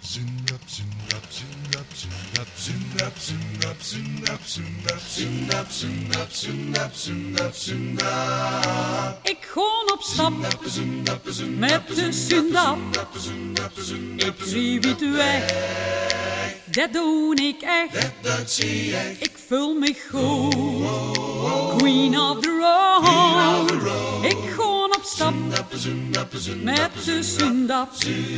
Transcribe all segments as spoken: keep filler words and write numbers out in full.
Zundap, zundap, zundap, zundap, zundap, zundap, zundap, zundap, zundap, zundap, zundap, zundap, zundap. Ik gewoon op stap met de zundap. Ik zie niet weg, dat doe ik echt. Dat zie ik. Ik vul me goed, queen of the road. Ik gewoon op stap met de zundap.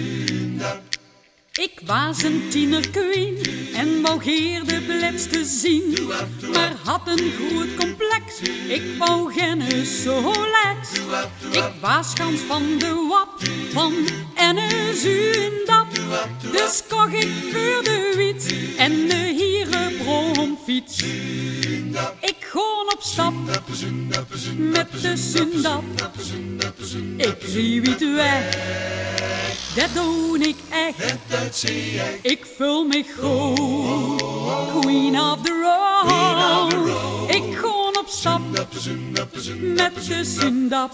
Ik was een tienerqueen en wou geer de blitste zien, maar had een groot complex, ik wou geen Solex. Ik was gans van de wap, van en een zundap, dus kocht ik voor de wiet en de hierenbromfiets. Ik gewoon op stap met de zundap, ik zie niet weg, dat doe ik echt. Dat zie ik. Ik vul me goed, queen of the road. Ik gewoon op stap met de zundap.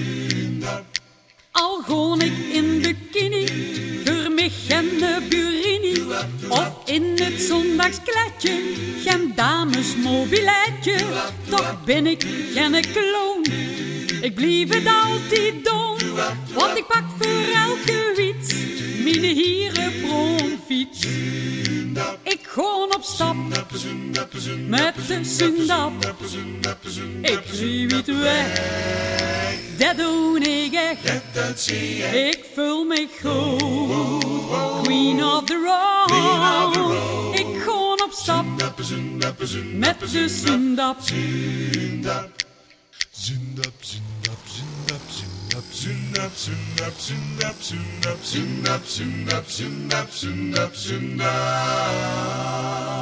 Al gewoon ik in bikini, voor mij geen burini, of in het zondagskleedje, geen damesmobiletje. Toch ben ik geen kloon, ik blijf het altijd doen, want ik pak voor elke wiet mijn hierenbromfiets. Ik gewoon op stap met de zundap. Ik zie niet weg, dat doe ik echt. Dat zie ik. Ik vul me goed, queen of the road. Ik gewoon op stap met de zundap. Zundap, zundap, zundap, zundap, zundap, zundap, zundap, zundap, zundap, zundap, zundap, zundap, zundap, zundap.